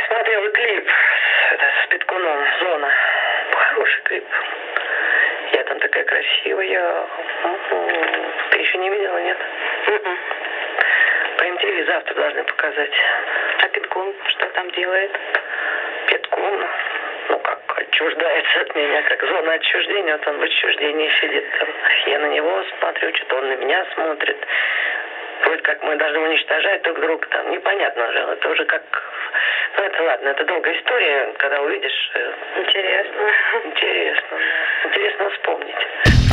смотрела клип с Петкуном «Зона». Хороший клип. Я там такая красивая. Ты еще не видела, нет? По МТВ завтра должны показать. А Петкун что там делает? Петкун, как отчуждается от меня, как зона отчуждения. Вот он в отчуждении сидит там. Я на него смотрю, что-то он на меня смотрит. Вроде как мы должны уничтожать друг друга. Там непонятно же. Это уже как... Ну, это ладно, это долгая история, когда увидишь. Интересно. Интересно, да. Интересно вспомнить.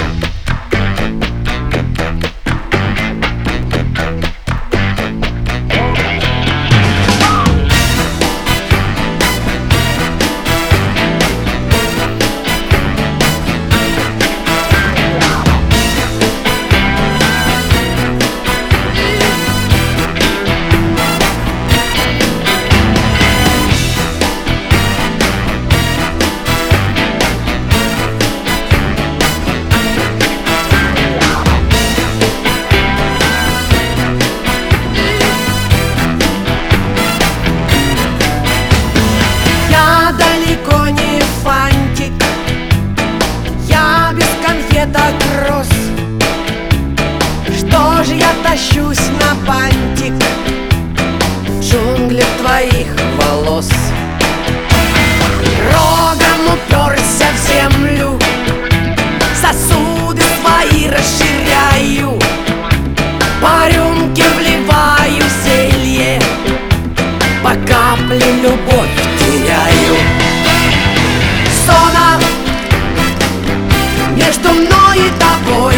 Что ж я тащусь на бантик в джунглях твоих волос? Рогом уперся в землю, сосуды свои расширяю, по рюмке вливаю зелье, по капле любовь теряю. Зона между мной и тобой,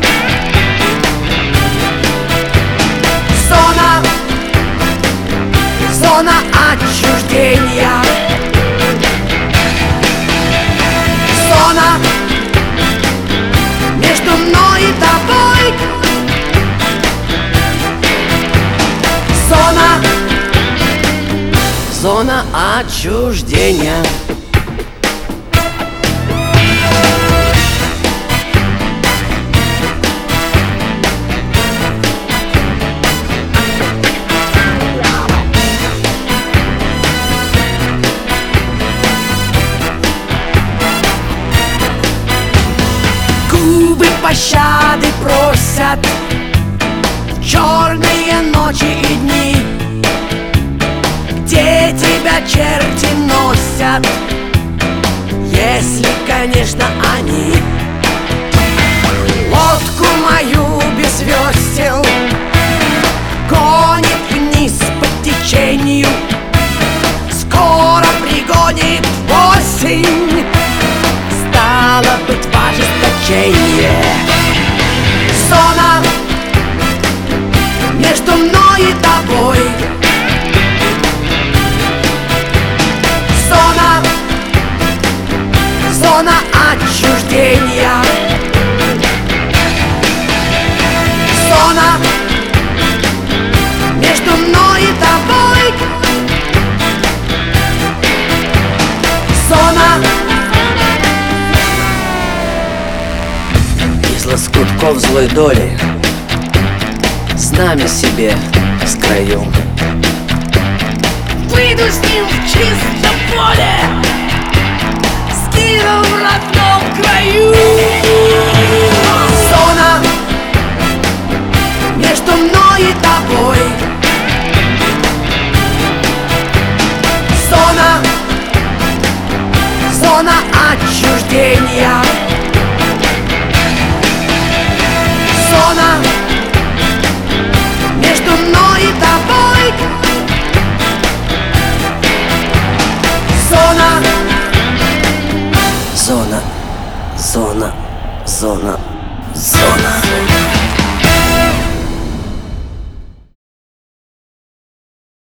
зона отчуждения, зона между мной и тобой, зона отчуждения. Пощады просят черные ночи и дни, где тебя черти носят, если, конечно, они лодку мою без весел гонит вниз по течению, скоро пригонит в осень, стало быть, в ожесточение. Зона между мной и тобой, зона отчуждения, зона между мной и тобой, из лоскутков злой доли знамя себе скрою. Выйду с ним в чисто поле, скину в родном краю. Зона между мной и тобой, зона отчуждения, зона между мной и тобой, зона.